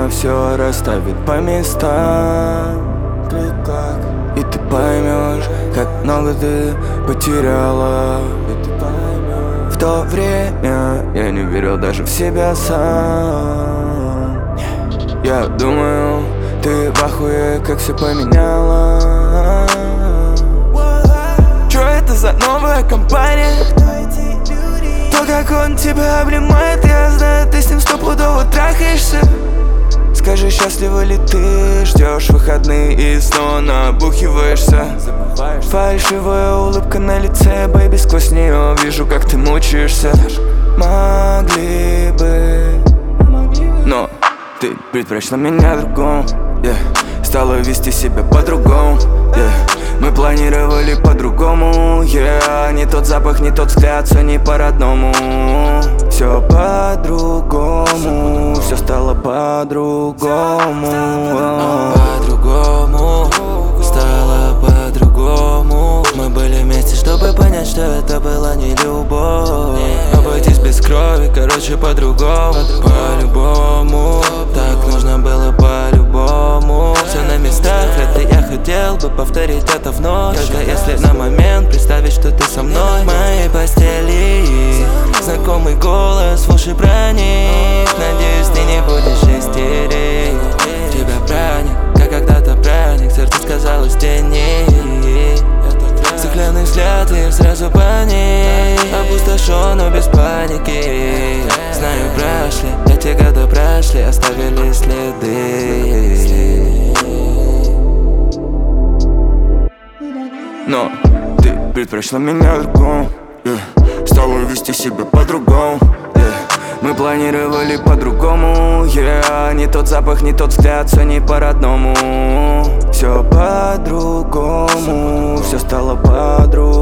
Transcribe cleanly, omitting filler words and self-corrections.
все расставит по местам. И ты поймешь, как много ты потеряла. В то время я не верил даже в себя сам. Я думаю, ты в ахуе, как все поменяла. Чё это за новая компания? То, как он тебя обнимает, я знаю, ты с ним стопудово трахаешься. Скажи, счастлива ли ты? Ждешь выходные и снова набухиваешься. Фальшивая улыбка на лице, бэйби, сквозь нее вижу, как ты мучаешься. Могли бы, но ты предпочла меня другому, yeah. Стала вести себя по-другому, yeah. Мы планировали по-другому, yeah. Не тот запах, не тот взгляд, все не по-родному. Все по-другому, все стало по-другому. По-другому, стало по-другому. Мы были вместе, чтобы понять, что это была не любовь. Обойтись без крови, короче, по-другому. По-любому, так нужно было по-любому. Все на местах, вряд ли я хотел бы повторить это вновь. Только если на момент представить, что ты со мной в моей постели. Знакомый голос в уши проник. Надеюсь, ты не будешь истерить. Тебя праник, как когда-то праник. Сердце сказалось в тени. Стеклянный взгляд и сразу паник. Опустошен, но без паники. Знаю, прошли, эти года прошли, оставили следы. Но ты предпочла меня другому, yeah. Стала вести себя по-другому, yeah. Мы планировали по-другому, yeah. Не тот запах, не тот взгляд, все не по-родному. Все по-другому, все стало по-другому.